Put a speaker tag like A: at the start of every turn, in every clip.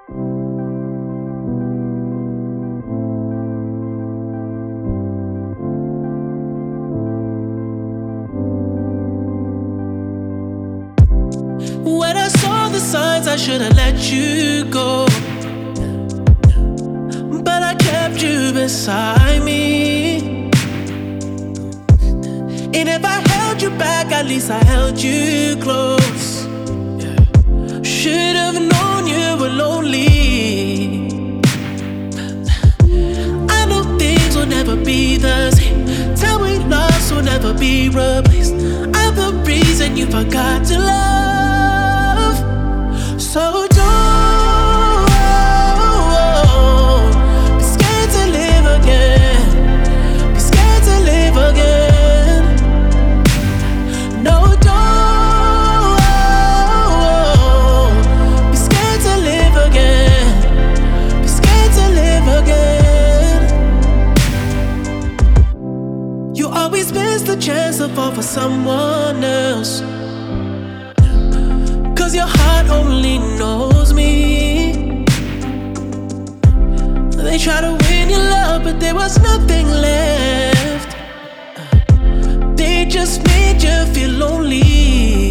A: When I saw the signs, I should've let you go, but I kept you beside me. And if I held you back, at least I held you close. Should've known you were lonely. I know things will never be the same. Time we lost will never be replaced. I'm the reason you forgot to love. So don't be scared to live again. Be scared to live again. No, don't be scared to live again. Be scared to live again. You always miss the chance to fall for someone else, 'cause your heart only knows me. They try to win your love, but there was nothing left. They just made you feel lonely.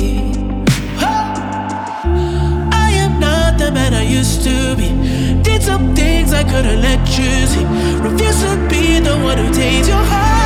A: I am not the man I used to be. Did some things I couldn't let you see. Refuse to be the one who takes your heart.